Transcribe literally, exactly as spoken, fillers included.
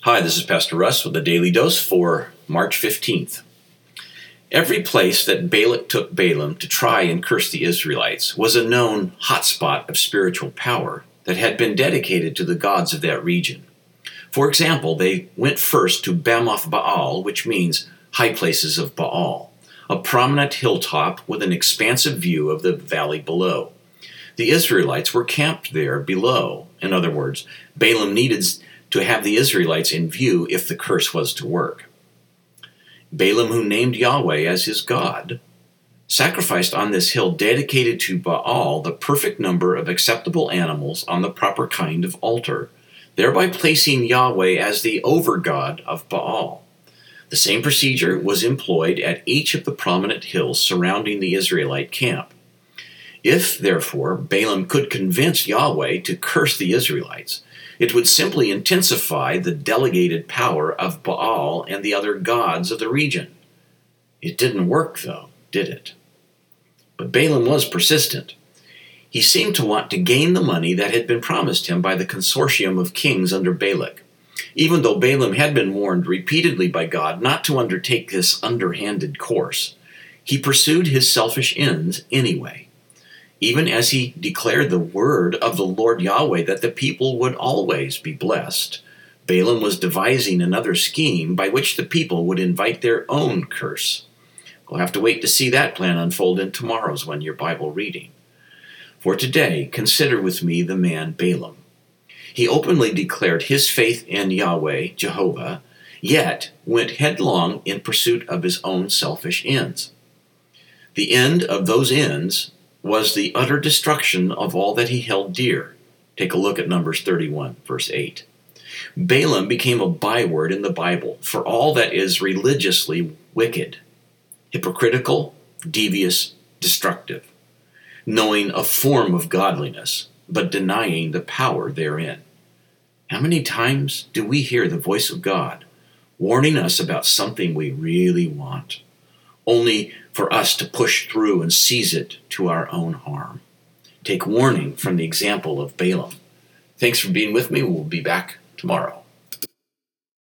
Hi, this is Pastor Russ with the Daily Dose for March fifteenth. Every place that Balak took Balaam to try and curse the Israelites was a known hotspot of spiritual power that had been dedicated to the gods of that region. For example, they went first to Bamoth Baal, which means high places of Baal, a prominent hilltop with an expansive view of the valley below. The Israelites were camped there below. In other words, Balaam needed to have the Israelites in view if the curse was to work. Balaam, who named Yahweh as his God, sacrificed on this hill dedicated to Baal the perfect number of acceptable animals on the proper kind of altar, thereby placing Yahweh as the over-god of Baal. The same procedure was employed at each of the prominent hills surrounding the Israelite camp. If, therefore, Balaam could convince Yahweh to curse the Israelites, it would simply intensify the delegated power of Baal and the other gods of the region. It didn't work, though, did it? But Balaam was persistent. He seemed to want to gain the money that had been promised him by the consortium of kings under Balak. Even though Balaam had been warned repeatedly by God not to undertake this underhanded course, he pursued his selfish ends anyway. Even as he declared the word of the Lord Yahweh that the people would always be blessed, Balaam was devising another scheme by which the people would invite their own curse. We'll have to wait to see that plan unfold in tomorrow's One Year Bible reading. For today, consider with me the man Balaam. He openly declared his faith in Yahweh, Jehovah, yet went headlong in pursuit of his own selfish ends. The end of those ends was the utter destruction of all that he held dear. Take a look at Numbers thirty-one, verse eight. Balaam became a byword in the Bible for all that is religiously wicked, hypocritical, devious, destructive, knowing a form of godliness, but denying the power therein. How many times do we hear the voice of God warning us about something we really want, only for us to push through and seize it to our own harm? Take warning from the example of Balaam. Thanks for being with me. We'll be back tomorrow.